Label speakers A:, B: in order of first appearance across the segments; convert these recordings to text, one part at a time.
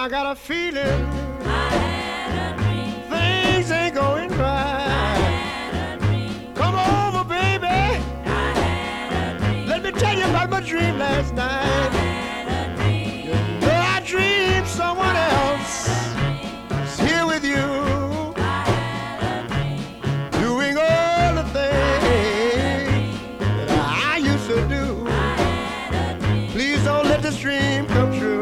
A: I got a feeling things ain't going right. Come over, baby. Let me tell you about my dream last night. You know I dreamed someone else is here with you, doing all the things that I used to do. Please don't let this dream come true.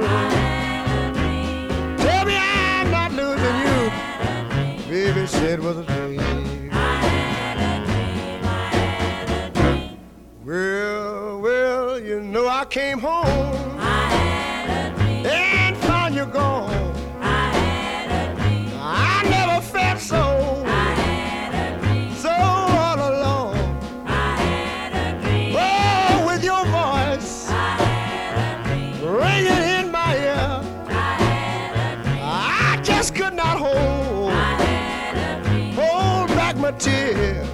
A: Tell me I'm not losing you. Baby said it was a dream. Well, you know I came home and found you gone. I never felt so all alone. Oh, with your voice ringing in my ear, I just could not hold back my tears.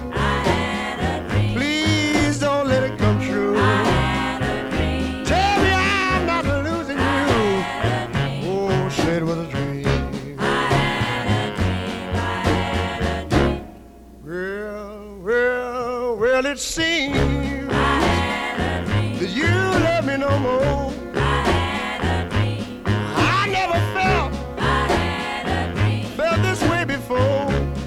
A: Please don't let it come true. Tell me I'm not losing you. Oh, said it was a dream. Well, it seems that you love me no more. I never felt this way before.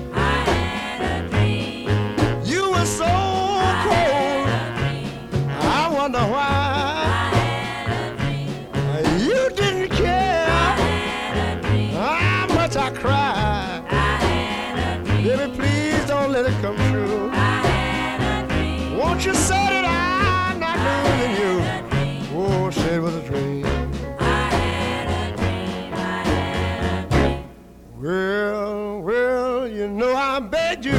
A: You were so cold, I wonder why. You didn't care how much I cried. Baby, please don't let it come true. Won't you say that I'm not losing you? Oh, said it was a dream. Well, you know I begged you.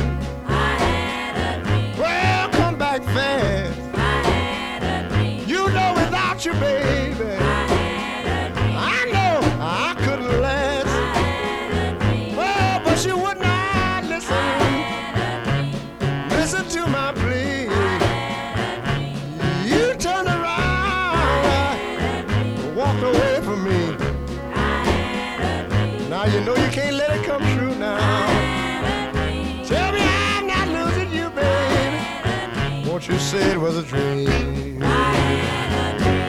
A: Well, come back fast. You know without you, baby, I know I couldn't last. Well, but you would not listen to my plea. You turned around, walked away from me. Now you know you can't let it come true now. Tell me I'm not losing you, baby. Won't you say it was a dream?